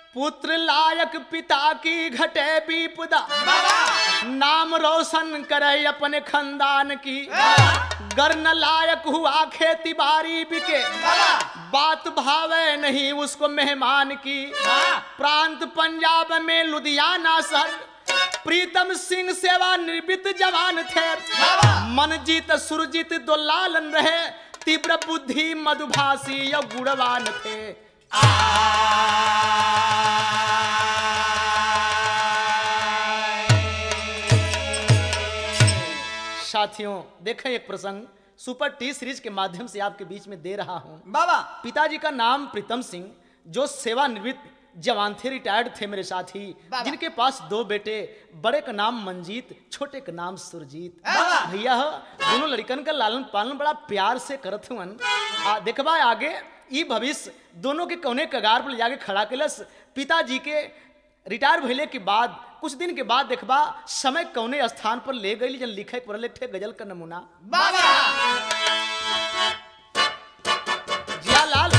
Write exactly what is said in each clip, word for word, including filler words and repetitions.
पुत्र लायक पिता की घटे विपदा, नाम रोशन करे अपने खानदान की। गर्न लायक हुआ खेती बाड़ी बिके, बात भावे नहीं उसको मेहमान की। प्रांत पंजाब में लुधियाना शहर, प्रीतम सिंह सेवा निवृत्त जवान थे। मनजीत सुरजीत दो लालन रहे, तीव्र बुद्धि मधुभाषी और गुणवान थे। साथियों देखें एक प्रसंग सुपर टी सीरीज के माध्यम से आपके बीच में दे रहा हूं। बाबा पिताजी का नाम प्रीतम सिंह, जो सेवानिवृत्त जवान थे, रिटायर्ड थे मेरे साथी, जिनके पास दो बेटे, बड़े का नाम मंजीत, छोटे का नाम सुरजीत। भैया दोनों लड़कन का लालन पालन बड़ा प्यार से करत हुन। देखबा आगे ई भविष्य दोनों के कौने कगार पर ले जाके खड़ा केलस। पिताजी के रिटायर भइले के बाद कुछ दिन के बाद देखबा समय कौने स्थान पर ले गई, जन लिखे पढ़ले थे गजल का नमूना। बाबा जियालाल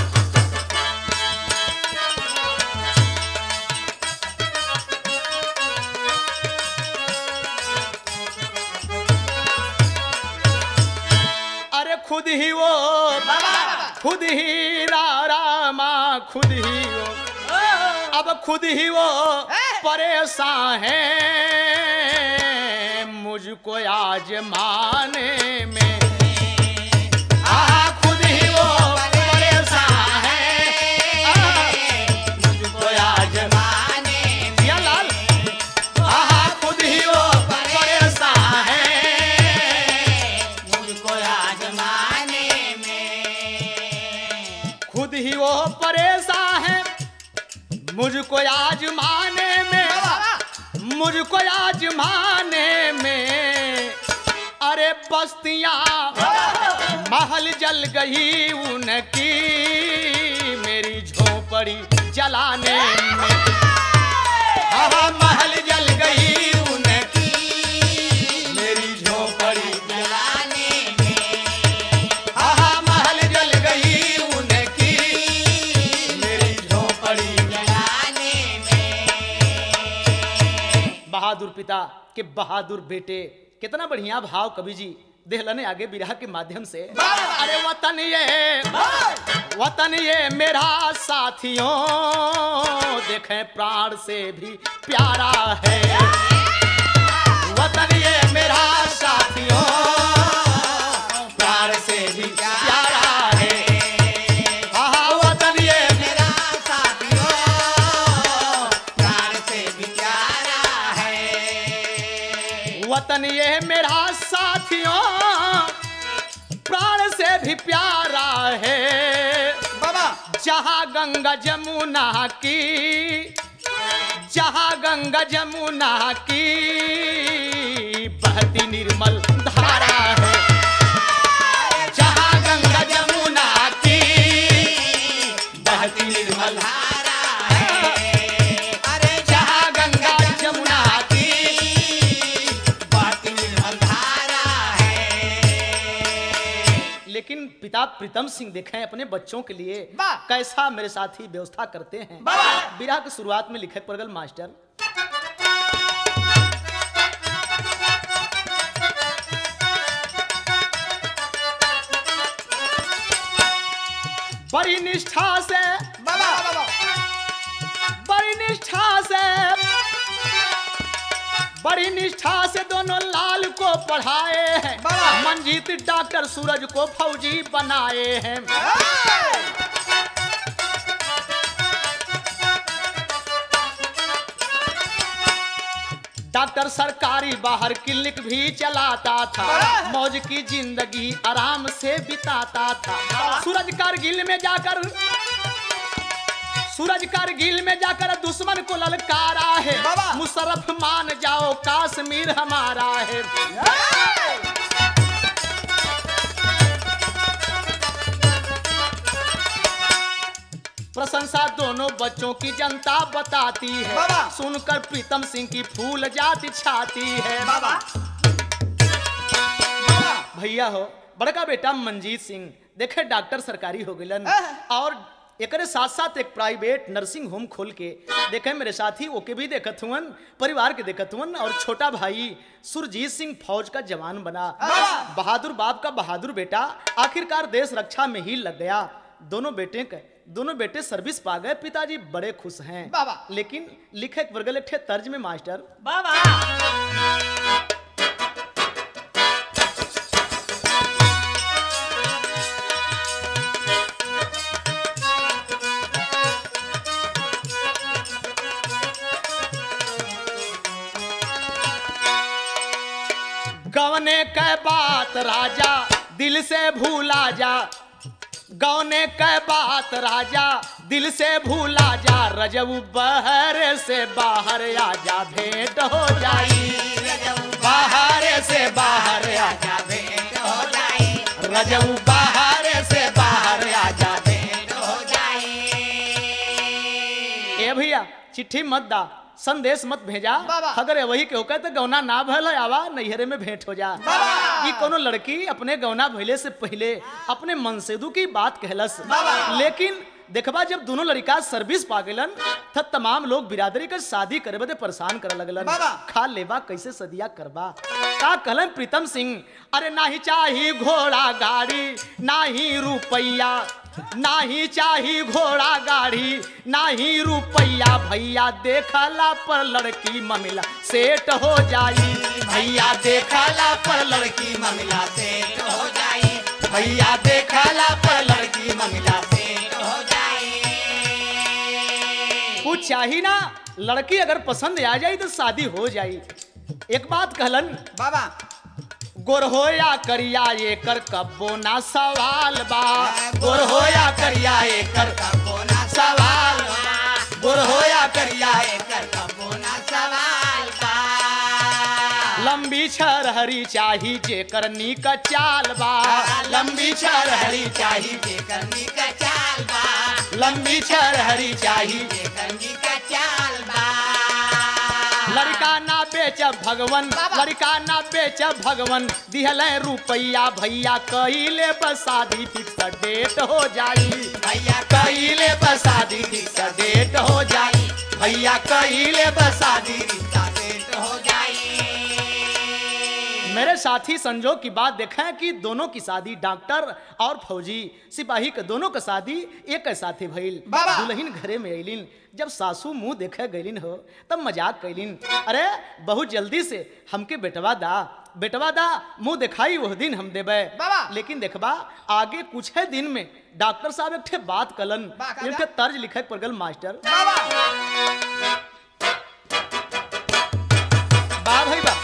अरे खुद ही वो खुद ही रा रामा खुद ही वो, अब खुद ही वो परेशान है मुझको आजमाने में। आ खुद ही वो परेशान है मुझको आजमाने में। या लाल आ खुद ही वो परेशान है मुझको आजमाने में। खुद ही वो परेशान है मुझको आजमाने में, मुझको आजमाने में। अरे बस्तियां महल जल गई उनकी, मेरी झोपड़ी जलाने में। हाँ महल जल गई उनकी, मेरी झोपड़ी जलाने में। हाँ महल जल गई उनकी, मेरी झोपड़ी जलाने में। बहादुर पिता के बहादुर बेटे, कितना बढ़िया भाव कवि जी देहलने आगे बिरहा के माध्यम से। अरे वतन ये वतन ये मेरा साथियों, देखें प्राण से भी प्यारा है। वतन ये मेरा साथियों, प्राण से भी प्यारा है। हाँ वतन ये मेरा साथियों, प्राण से भी प्यारा है। वतन ये मेरा साथियों, प्राण से भी प्यारा है। बाबा जहाँ गंगा जमुना की, जहाँ गंगा जमुना की बहती निर्मल धारा है। जहाँ गंगा जमुना की बहती निर्मल धारा है। अरे जहाँ गंगा जमुना की बहती निर्मल धारा है। लेकिन पिता प्रीतम सिंह देखें अपने बच्चों के लिए वाह! कैसा मेरे साथी व्यवस्था करते हैं। वाह! बिरहा की शुरुआत में लिखे परगल मास्टर, बड़ी निष्ठा से बाबा बाबा बड़ी निष्ठा से बड़ी निष्ठा से दोनों लाल को पढ़ाए हैं। वाह! मंजीत डॉक्टर सूरज को फौजी बनाए हैं। डॉक्टर सरकारी बाहर क्लिनिक भी चलाता था, मौज की जिंदगी आराम से बिताता था। सूरज कारगिल में जाकर सूरज कारगिल में जाकर दुश्मन को ललकारा है। बाबा! मुशर्रफ मान जाओ कश्मीर हमारा है। प्रशंसा दोनों बच्चों की जनता बताती है। बाबा! सुनकर प्रीतम सिंह की फूल जाति छाती है। बाबा भैया हो बड़का बेटा मंजीत सिंह देखे डॉक्टर सरकारी हो गलन, और एकरे साथ साथ एक प्राइवेट नर्सिंग होम खोल के देखे मेरे साथी ओके भी देखत हुअन, परिवार के देखत हुअन। और छोटा भाई सुरजीत सिंह फौज का जवान बना, बहादुर बाप का बहादुर बेटा आखिरकार देश रक्षा में ही लग गया। दोनों बेटे के दोनों बेटे सर्विस पा गए, पिताजी बड़े खुश हैं। लेकिन लिखे वर्गल एक तर्ज में मास्टर गवने के बात राजा दिल से भूला जा, गवने के बात राजा दिल से भूला जा, रजऊ बहर से बाहर आजा भेंट हो जाई, बाहर से बाहर आजा भेंट हो जाई, रजऊ बाहर से बाहर आजा भेंट हो जाई। ए भैया चिट्ठी मत दा, संदेश मत भेजा, अगर वही के होकर तो गौना ना भल आवा नैहरे में भेंट हो जा। ये कोनो लड़की अपने गौना भइले से पहले अपने मनसेदू की बात कहलस, लेकिन देखबा जब दोनों लड़का सर्विस पा गेलन तब तमाम लोग बिरादरी के शादी करे बदे परेशान करे लगलन। खा लेबा कैसे सदिया करबा, का कहलन प्रीतम सिंह, अरे नाही चाही घोड़ा गाड़ी नाही रुपैया, नाही चाही घोड़ा गाड़ी नाही रुपैया, भैया देखला पर लड़की मामला सेट हो जाई, भैया देखला पर लड़की मामला सेट हो जाई, भैया देखला पर लड़की मामला सेट हो जाई। कुछ चाहिए ना, लड़की अगर पसंद आ जाए तो शादी हो जाई। एक बात कहलन बाबा, गोरहोया करिया एकर कब्बो ना सवाल बा, गोरहोया करिया एकर कबो ना सवाल बा, गोरहोया करिया एकर कबो ना सवाल बा, लंबी छरहरी चाही जेकर नीक चाल बा, लंबी छरहरी चाही जेकर नीक चाल बा, लंबी छरहरी चाही जेकर नीक चाल बा, लड़का ना बेच भगवन, लड़का ना बेच भगवन, दिहले रुपैया भैया कहिले बसादी फिक्स डेट हो जाई, भैया कहिले बसादी फिक्स डेट हो जाई, भैया कहिले बसादी रिश्ता सेट हो जाई। मेरे साथी संजोग की बात देखें कि दोनों की शादी डॉक्टर और फौजी सिपाही के दोनों का शादी एक साथे भइल। दुल्हन घरे में अलिन, जब सासू मुंह देखे गईलिन हो तब मजाक कैलिन, अरे बहुत जल्दी से हमके बेटवा दा, बेटवा दा मुंह दिखाई वह दिन हम देबे। लेकिन देखबा आगे कुछ है दिन में डॉक्टर साहब एक ठे बात कलन, एक ठे तर्ज लिखे पड़गल मास्टर बा भाई बा।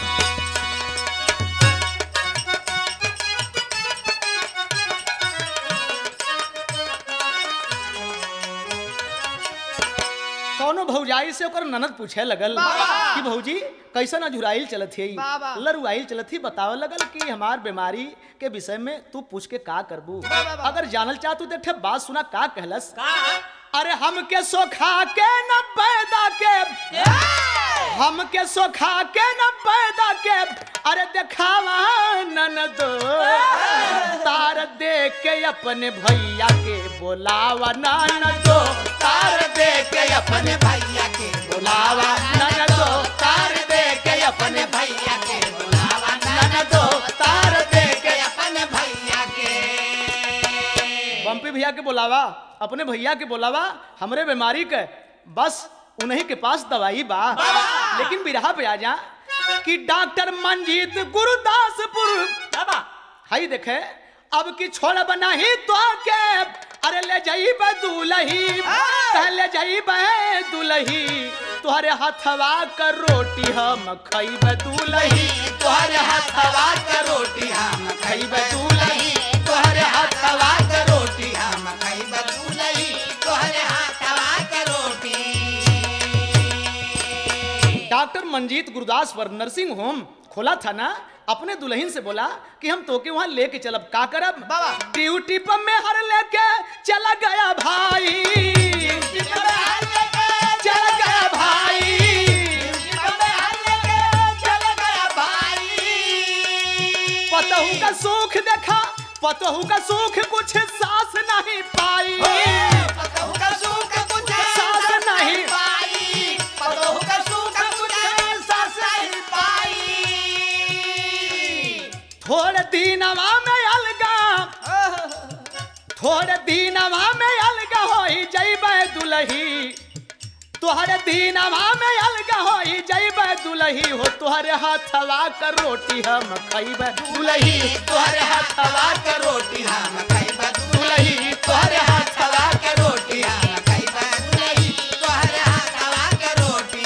कौनो भौजाई से ओकर ननद पूछे लगल कि भौजी कैसन अझुराइल चलत है, लरुआइल चलत ही, बतावे लगल कि हमार बीमारी के विषय में तू पूछ के का करबू, अगर जानल चाहतू तो एक बात सुना का कहलस, अरे हमके सोखा के न पैदा के, हमके सोखा के न पैदा के, अरे देखावा ननदो, तार दे के अपने भैया के बोलावा ननदो, तार दे के अपने भैया के बोलावा ननदो, तार दे के अपने भैया के बुलावा, ननदो, तार दे के अपने भैया के। बम्पी भैया के बोलावा, अपने भैया के बोलावा, हमरे बीमारी के बस उन्हीं के पास दवाई बा। लेकिन बिरहा पे आ जा कि डॉक्टर मंजीत गुरुदासपुर हाई देखे अब की छोड़ बना ही तो के, अरे ले जाइब दुलही, ले जाइब दुलही, तुहरे हथवा कर रोटी हम खइब दुलही, तुहरे हथवा कर रोटी हम खइब दुलही, तुहरे हथवा कर रोटी हम खइब दुलही, तुहरे हथवा कर रोटी। डॉक्टर मंजीत गुरुदास पर नर्सिंग होम खोला था ना, अपने दुल्हन से बोला कि हम तोके वहां लेके चलब, का करब बाबा, ड्यूटी पर में हर लेके चला गया भाई, चला गया भाई, पतहू का सुख देखा, पतहू का सुख कुछ सास नहीं पाई, पतहू थोड़े दीनवा में अलगा होई जइबे दुलही तोहरे दीनवा में अलगा होई जइबे दुलही हो तोहरे हाथवा कर रोटी हम खइबे दुलही तोहरे हाथवा कर रोटी हम खइबा दुलही तोहरे हाथवा के रोटी खइबा दुलही तोहरे हाथवा के रोटी।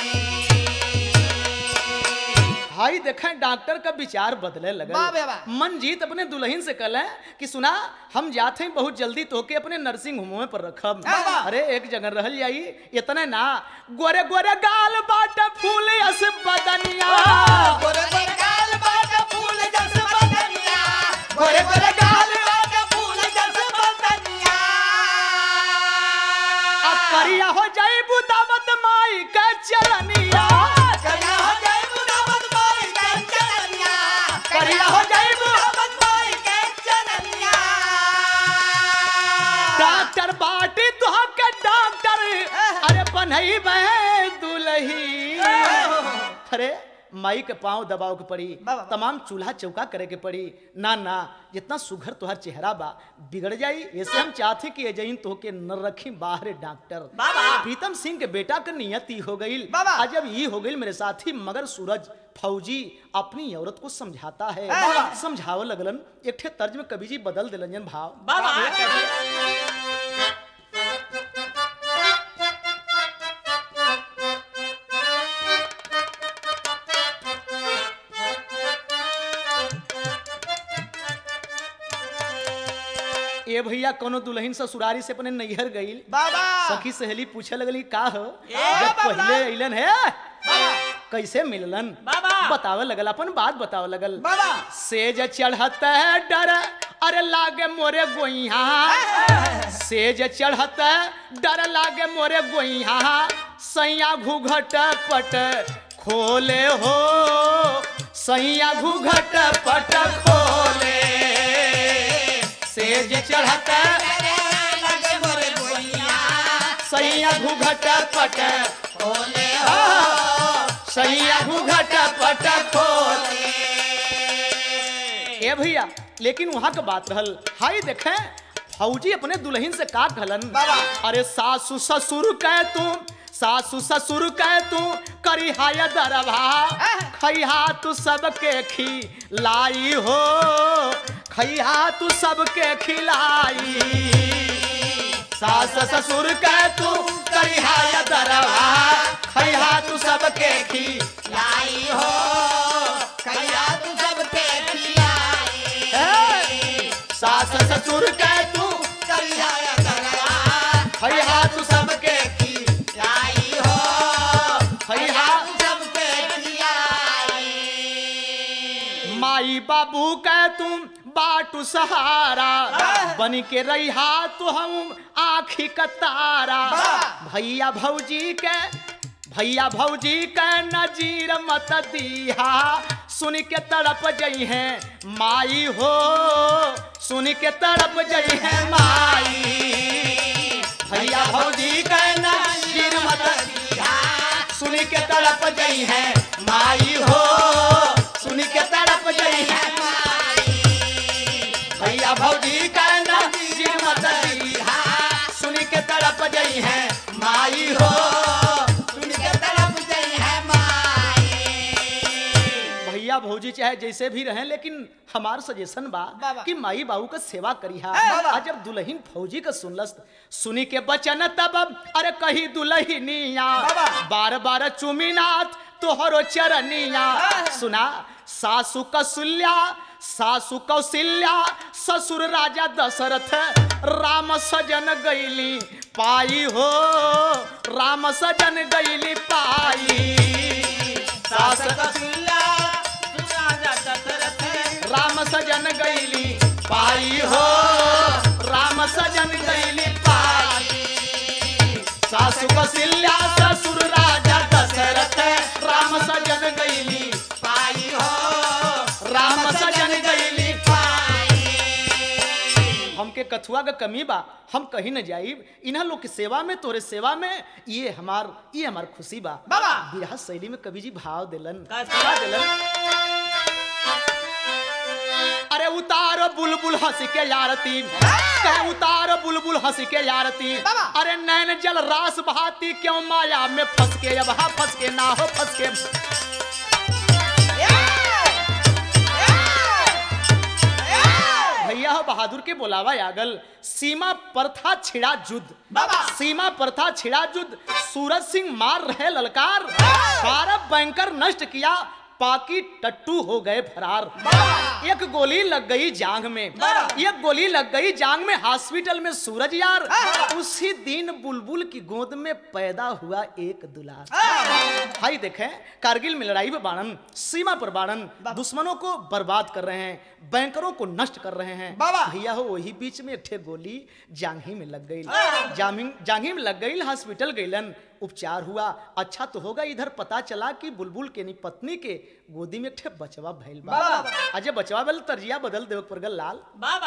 भाई देखें डॉक्टर का विचार बदले लगे वाह बे वाह। मनजीत अपने दुल्हन से कहले कि सुना हम जाते हैं बहुत जल्दी तोके अपने नर्सिंग होम में पर रखब। वाह वाह। अरे एक जगह रहल जाई इतने ना गोरे गोरे गाल बाट फूल अस बदनिया गोरे गोरे गाल बाट फूल जस बदनिया गोरे गोरे गाल बाट फूल जस बदनिया। आ करिया हो जाई बुदावत माई के चलनिया करिया हो जाई बुदावत माई के चलनिया करिया हो जाई बुदावत माई के चलनिया। डॉक्टर बाटी तो के डॉक्टर अरे बनई बे दुलही अरे माई के पांव दबाव के पड़ी बाबा। तमाम चूल्हा चौका करे के पड़ी ना ना जितना सुघर तुहर चेहरा बा बिगड़ जाई ऐसे हम चाहते कि एजइन तो के न रखी बाहर डॉक्टर बाबा। प्रीतम सिंह के बेटा का नियति हो गई बाबा। आज जब ये हो गई मेरे साथी मगर सूरज फौजी अपनी औरत को समझाता है बाबा। समझाव लगलन एक ठे तर्ज में कवि जी बदल दिलन जन भाव बाबा ए भैया कोनो दुल्हन ससुरारी से अपने नैहर गई बाबा सखी सहेली पूछे लगली का हो ए जब बाबा। पहले अइलन है बाबा कैसे मिललन बाबा। बतावे लगल अपन बात बतावे लगल बाबा। सेज चढ़त है डर अरे लागे मोरे गोइहा सेज चढ़त डर लागे मोरे गोइहा सैया घूघट पट खोले हो सैया घूघट पट खोले सेज चढ़त लगे मोरे गोइया सैया घूघट पट खोले हो सैया घूघट पट खोले ए भैया लेकिन वहां का बात रहल हाई देखे फौजी अपने दुल्हन से का कहलन बाबा। अरे सासू ससुर कह तू सासू ससुर कह तू करी हाय दरभा खैहा तू सबके खिलाई हो खैहा तू सबके खिलाई सास ससुर कह तू करी हाय दरभा खैहा तू सबके खिलाई लाई हो कया तू सबके खिलाई ए, सास ससुर कह तू कया करवा खैहा तू सबके लाई हो खैहा तू सबके खिलाई। माई बाबू कह तुम बाटू सहारा बन के रहा तो हम आखी का तारा भैया भौजी के भैया भौजी के नजीर मत दीहा सुन के तड़प जई है माई हो सुन के तड़प जई है माई भैया भौजी के नजीर मत दीहा सुन के तड़प जई है माई हो सुन के तड़प जई है भैया भौजी का नजीर मत दीहा सुन के तड़प जई है माई हो सुन के तरफ जई है माई। भैया भौजी चाहे जैसे भी रहें लेकिन हमार सजेशन बा बाबा। कि माई बाबू का सेवा करिहा बाबा। आज जब दुल्हन फौजी का सुनलस सुनी के बचन तब अरे कही दुल्हनिया बाबा। बार बार चुमीनाथ तोहरो चरनिया सुना सासू कौशल्या सासू कौशल्या ससुर राजा दशरथ राम सजन गईली पाई हो राम सजन गईली पाई सास कौशल्या राजा दशरथ राम सजन गईली पाई हो राम सजन गईली पाई सासू कौशल्या ससुर राजा दशरथ राम सजन गईली पाई हो राम सजन गईली पाई। हमके कथुआ का कमी बा हम कहीं न जाइब इन्हा लोग की सेवा में तोरे सेवा में ये हमार ये हमार खुशी बा बाबा। बिरहा शैली में कवि जी भाव दिलन कैसे? का दिलन अरे उतारो उतार बुलबुल हंस के यारती, कह उतार बुलबुल हंस के यारती, अरे नैन जल रास बहाती क्यों माया में फंस के, अब हा फंस के ना हो फंस के। भैया हो बहादुर के बोलावा यागल, सीमा पर था छिड़ा युद्ध, सीमा पर था छिड़ा युद्ध, सूरज सिंह मार रहे ललकार, बारह बैंकर नष्ट किया, पाकी टट्टू हो गए फरार। एक गोली लग गई जांग में, एक गोली लग गई जांग में, हॉस्पिटल में सूरज यार, उसी दिन बुलबुल की गोद में पैदा हुआ एक दुलार। भाई देखें, कारगिल में लड़ाई में बाणन, सीमा पर बाणन, दुश्मनों को बर्बाद कर रहे हैं, बैंकरों को नष्ट कर रहे हैं। भैया हो वही बीच में एक ठे गोली जांघी में लग गई, जांघी में लग गई, हॉस्पिटल गईलन, उपचार हुआ, अच्छा तो होगा। इधर पता चला कि बुलबुल के नी पत्नी के गोदी में ठे बचवा भइल बा। अजय बचवा बल तरजिया बदल देव परगल लाल बाबा।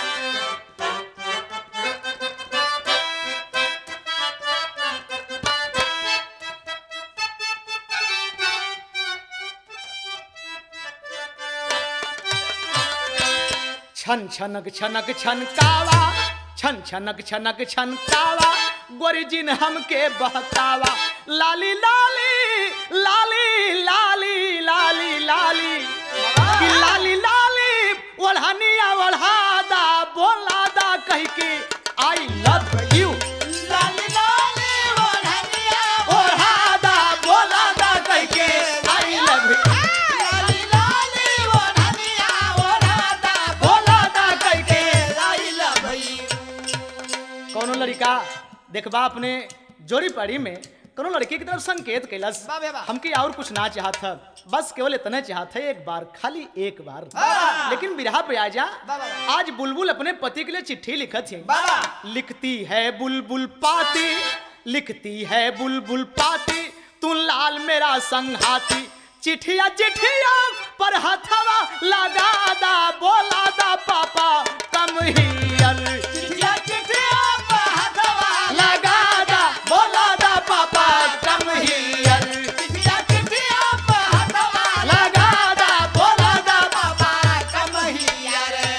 छन छनक छनक छनकावा, छन छनक छनक छनकावा, गोरी जिन हमके बहकावा, लाली लाली लाली लाली लाली लाली कि लाली लाली ओढ़निया ओढ़ादा बोलादा कह के आई लव यू, लाली लाली ओढ़निया ओढ़ादा बोलादा कह के आई लव यू, लाली लाली ओढ़निया ओढ़ादा बोलादा कह के आई लव यू। कौनो लड़का देखबा अपने जोड़ी पड़ी में कोनो लड़की की तरफ संकेत कैलस, हमके और कुछ ना चाहत था, बस केवल इतना चाहत है एक बार, खाली एक बार। लेकिन बिरहा पे आ जा, आज बुलबुल अपने पति के लिए चिट्ठी लिखत है, लिखती है बुलबुल पाती, लिखती है बुलबुल पाती, तू लाल मेरा संघाती, चिट्ठिया चिट्ठिया पर हथवा लगा दा बोला दा पापा कम ही चिट्ठिया चिट्ठिया पर हथवा लगा दा बोला दा पापा कम ही चिट्ठिया चिट्ठिया पर हथवा लगा दा बोला दा पापा कम हिया रे।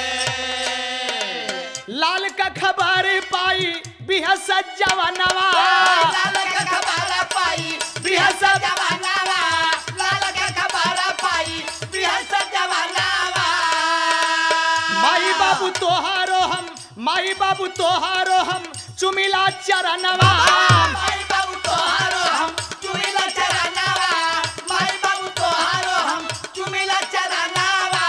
लाल का खबर पाई बिहा सजवनवा, लाल का खबर पाई बिहा सज जवानावा, लाल का खबर पाई बिहार जवानावा। माई बाबू तोहारो हम, माई बाबू तोहारो हम चुमिला चरणवा, माई बाबू तोहारो हम चुमिला चरनावा, माई बाबू तोहारो हम चुमिला चरनावा।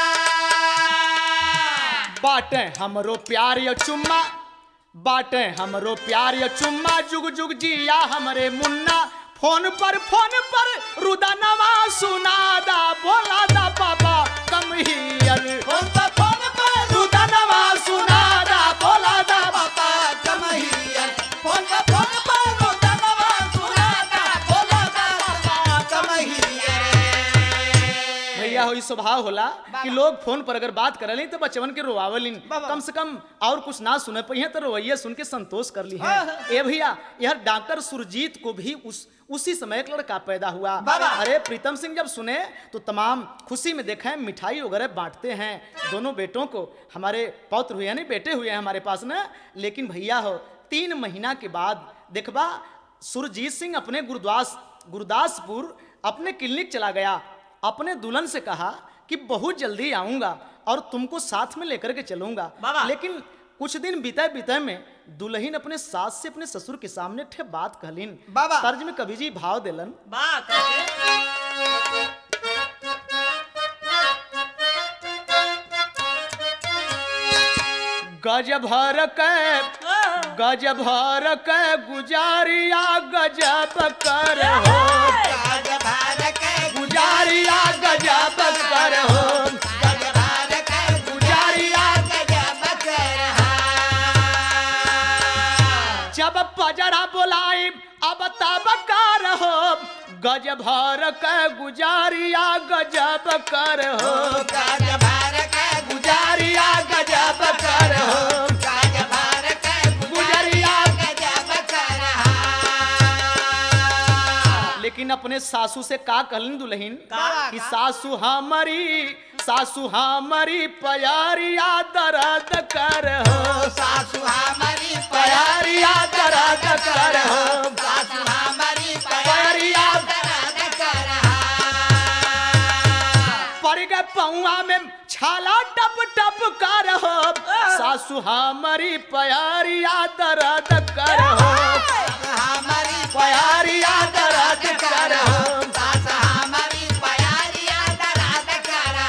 बाटे हमरो प्यार या चुम्मा, बाटे हमरो प्यार या चुम्मा, जुग जुग जिया हमरे मुन्ना, फोन पर फोन पर रुदनवा सुनादा बोला दा पापा कम हियर, फोन पर फोन पर रुदनवा सुनादा बोला दा पापा कम हिया, फोन पर फोन पर रोदनवा सुनाता बोला पापा कम हिया रे। भैया हो स्वभाव होला कि लोग फोन पर अगर बात करले तो बचवन के रोवावलिन, कम से कम और कुछ ना सुने पहिए तो रोवैया सुन के संतोष कर ली है। ए भैया यह डॉक्टर सुरजीत को भी उस उसी समय एक लड़का पैदा हुआ। अरे प्रीतम सिंह जब सुने तो तमाम खुशी में देखें मिठाई वगैरह बांटते हैं, दोनों बेटों को, हमारे पौत्र हुए यानी बेटे हुए हैं हमारे पास ना। लेकिन भैया हो तीन महीना के बाद देखबा सुरजीत सिंह अपने गुरुदास गुरदासपुर अपने क्लिनिक चला गया, अपने दुल्हन से कहा कि बहुत जल्दी आऊंगा और तुमको साथ में लेकर के चलूंगा। लेकिन कुछ दिन बीते बीते में दुल्हन अपने सास से अपने ससुर के सामने ठे बात कहलिन, तर्ज में कवि जी भाव देलन, गज भर के गज भर के गुजारिया गजब कर हो, गज भर के गुजारिया गजब कर हो, गज भर के गुजारिया गजब कर हा। जब पजरा बोलाई अब तब कर हो, गज भर के गुजारिया गजब कर हो, गज भर के गुजारिया गजब कर हो, गज भर के गुजारिया गजब कर हा। लेकिन अपने सासू से का कहलन दुल्हन का? कि सासू हमारी सासू हमारी प्यारिया दर्द कर हो सासु हमारी प्यारिया दर्द कर हो सासु हमारी प्यारिया दर्द कर पड़ गए पौआ में छाला टप टप कर हो सासू हमारी प्यारिया दर्द कर हो हमारी प्यारिया दर्द कर हो सास हमारी प्यारिया दर्द कर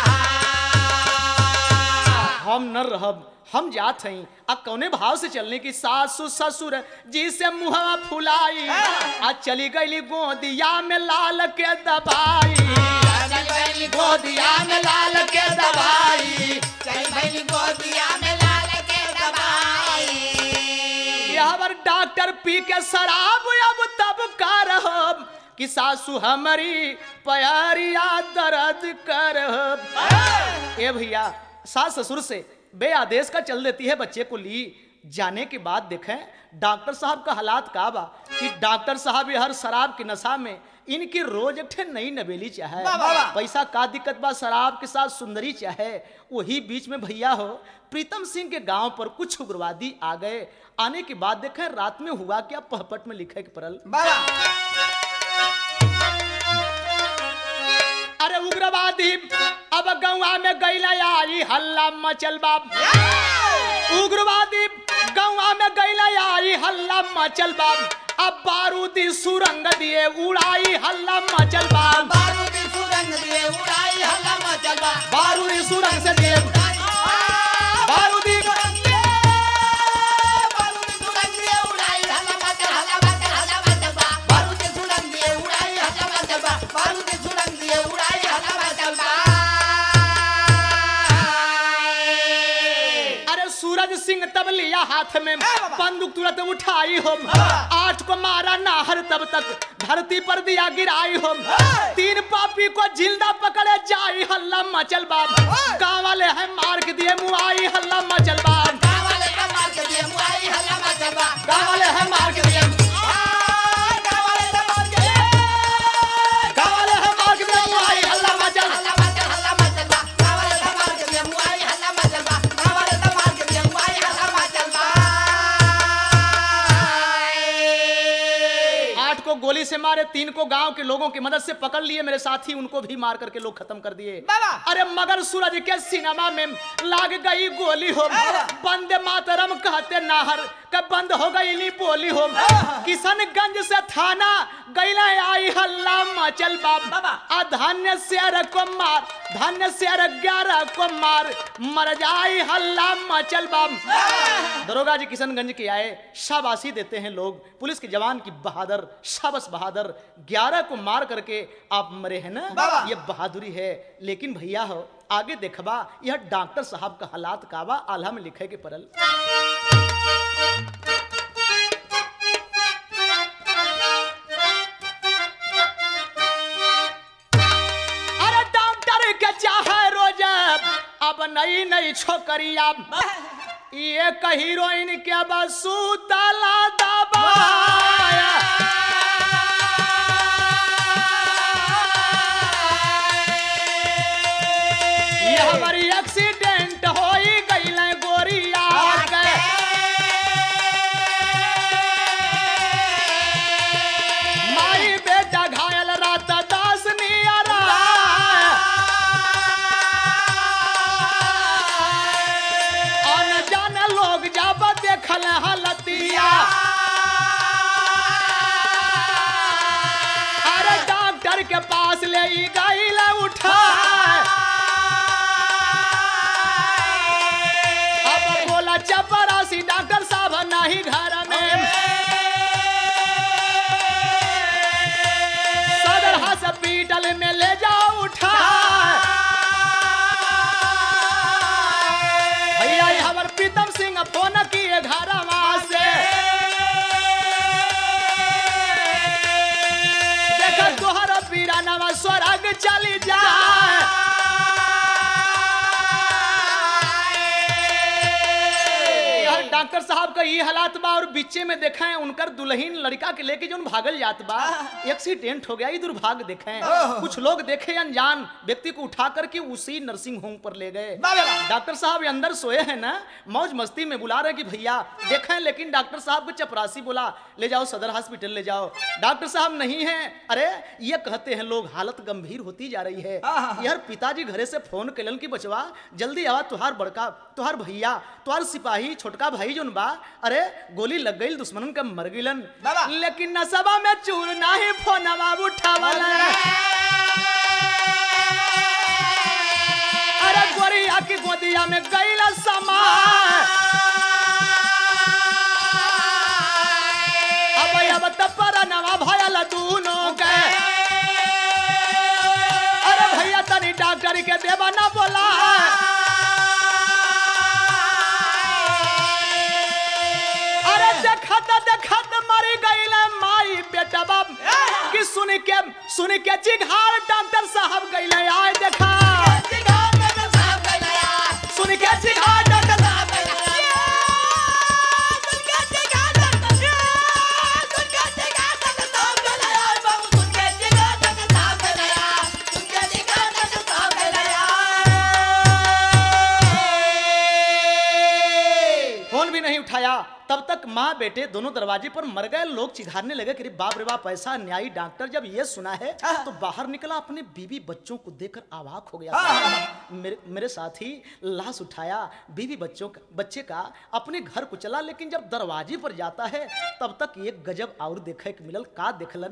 हम न रहब हम जात हई आ कौने भाव से चलने की सासू ससुर जी से मुहवा फुलाई आ चली गई गोदिया में लाल के दबाई गोदिया में लाल के दबाई चल भैली गोदिया में लाल के दबाई यहाँ डॉक्टर पी के शराब अब तब कर हो कि सासू हमारी प्यारिया दर्द कर हो ए भैया सास ससुर से बे आदेश का चल देती है बच्चे को ली जाने के बाद देखें डॉक्टर साहब का हालात का बा कि डॉक्टर साहब हर शराब की नशा में इनकी रोज एक ठे नई नवेली चाहे पैसा का दिक्कत बा शराब के साथ सुंदरी चाहे वही बीच में भैया हो प्रीतम सिंह के गांव पर कुछ उग्रवादी आ गए आने के बाद देखें रात में हुआ क्या पहपट में लिखे के परल अरे उग्रवादी अब गौवा में गैला आई हल्ला मचल बाप उग्रवादी गौवा में गैला आई हल्ला मचल बाप अब बारूदी सुरंग दिए उड़ाई हल्ला मचल बाप बारूदी सुरंग दिए उड़ाई हल्ला मचल बा बारूदी सुरंग से दिए बारूदी बारूदी सुरंग दिए उड़ाई हल्ला मचल हल्ला मचल हल्ला मचल बा बारूदी सुरंग दिए उड़ाई हल्ला मचल बा बारूदी सुरंग दिए उड़ाई हल्ला मचल बा अरे सूरज सिंह तब लिया हाथ में बंदूक तुरंत उठाई हो आठ को मारा नाहर तब तक धरती पर दिया गिराई हो तीन पापी को जिंदा पकड़े जाई हल्ला मचल बाप गाँव वाले हैं मार के दिए मुआई हल्ला मचल बाप गाँव वाले का मार के दिए मुआई हल्ला मचल बा गाँव वाले हैं मार के दिए गाँव वाले का मार के गाँव वाले हैं मार के दिए मुआई हल्ला मचल हल्ला मचल हल्ला मचल बा गाँव वाले का मार के दिए मुआई हल्ला मचल बा गाँव वाले का मार के दिए मुआई हल्ला मचल बा आठ को गोली से मारे तीन को गांव के लोगों की मदद से पकड़ लिए मेरे साथी उनको भी मार करके लोग खत्म कर दिए अरे मगर सूरज के सिनेमा में लाग गई गोली हो बंदे मातरम कहते नाहर कब बंद हो गई नी बोली हो किशनगंज से थाना गैला आई हल्ला मचल बाप आ धान्य शेर को मार धान्य शेर ग्यारह को मार मर जाई हल्ला मचल बाप दरोगा जी किशनगंज के आए शाबाशी देते हैं लोग पुलिस के जवान की बहादुर शाबाश बहादुर ग्यारह को मार करके आप मरे हैं ना ये बहादुरी है लेकिन भैया हो आगे देखबा यह डॉक्टर साहब का हालात काबा आल्हा में लिखे के परल अरे डॉक्टर के चाहे रोज अब नई नई छोकरिया ये हीरोइन के बसू तला दबाया ये हमारी एक्सीडेंट हो गई गोरिया के माई बेटा घायल रात दास नियरा अन जाने लोग जब देखल हलतिया अरे डॉक्टर के पास ले गई उठा चपरासी डॉक्टर साहब नहीं घर में सदर हॉस्पिटल में ले जाओ उठा भैया हमार प्रीतम सिंह फोन किए घर से देखा तोहर पीरा नवा स्वर्ग चली जाए डॉक्टर डॉक्टर साहब का ये हालात बा और बीचे में देखा है उनकर दुल्हन लड़का के लेके जो भागल जात बा एक्सीडेंट हो गया। ये दुर्भाग्य देखे कुछ लोग देखे अनजान व्यक्ति को उठा करके उसी नर्सिंग होम पर ले गए। डॉक्टर साहब अंदर सोए हैं ना, मौज मस्ती में बुला रहे कि भैया देखें, लेकिन डॉक्टर साहब को चपरासी बोला ले जाओ सदर हॉस्पिटल ले जाओ। डॉक्टर साहब नहीं है। अरे ये कहते हैं लोग हालत गंभीर होती जा रही है। यार पिताजी घरे से फोन कैलन की बचवा जल्दी आवा, तुहार बड़का तुहार भैया तुहार सिपाही छोटका भाई जोन बा अरे गोली लग गई दुश्मनन के मर गइलन। लेकिन नसबा में चूर नाही फोनवा उठावल। अरे गोरिया की गोदिया में गइल समा अब अब तपर नवा भयल दूनों के। अरे भैया तनी डॉक्टर के देवा ना बोला। अरे देखत देखत मरी गइल माई बेटा बाप कि सुन के सुन के चिघार डॉक्टर साहब गइल आए देखा सुन के चिघार डॉक्टर साहब फोन भी नहीं उठाया। तब तक माँ बेटे दोनों दरवाजे पर मर गए। लोग चिघारने लगे कि बाप रे बाप ऐसा न्यायी डॉक्टर। जब ये सुना है तो बाहर निकला, अपने बीवी बच्चों को देखकर अवाक हो गया। मेरे मेरे साथी लाश उठाया बीवी बच्चों का बच्चे का अपने घर को चला। लेकिन जब दरवाजे पर जाता है तब तक एक गजब और देखे के मिलल। का देखलन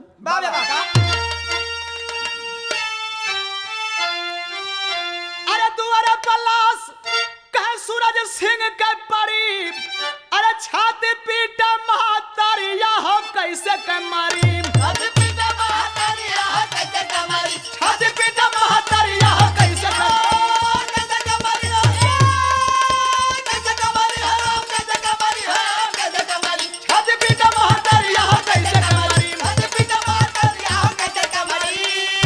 अरे दुआरे पर लाश कहे सूरज सिंह के परी। अरे छाती पीटा महातारिया हो कैसे कमारी। छाती पीटा महातारिया हो कैसे कमारी। छाती पीटा महातारिया हो कैसे कमारी। कैसे कमारी कैसे कमारी कैसे कमारी कैसे कमारी। छाती पीटा महातारिया हो कैसे कमारी। छाती पीटा महातारिया हो कैसे कमारी।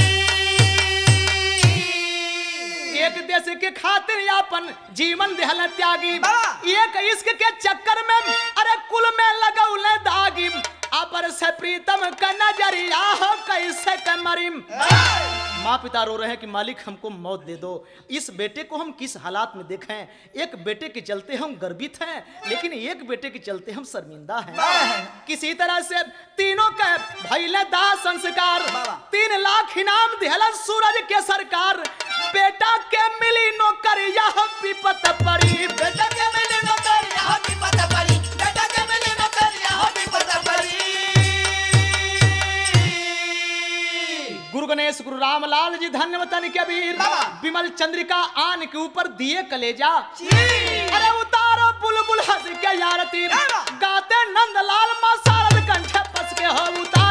एक देश के खातिर अपन जीवन देहल त्यागी। एक इश्क के चक्कर में अरे कुल में लगौले दागी। अपर से प्रीतम का नजरिया हो कैसे कमरी। माँ पिता रो रहे हैं कि मालिक हमको मौत दे दो। इस बेटे को हम किस हालात में देखें। एक बेटे के चलते हम गर्वित हैं, लेकिन एक बेटे के चलते हम शर्मिंदा हैं। किसी तरह से तीनों के भइले दाह संस्कार। तीन लाख इनाम दिहलन सूरज के सरकार। बेटा के मिली नौकरिया विपत पड़ी। बेटा के मिली नौकरिया विपत पड़ी। बेटा के मिली नौकरिया विपत पड़ी। गुरु गणेश गुरु रामलाल जी धन्यवतन के वीर। विमल चंद्रिका आन के ऊपर दिए कलेजा। अरे उतारो बुलबुल हंस के यार तीर। गाते नंदलाल मां शारद कंठे पस के हो उतार।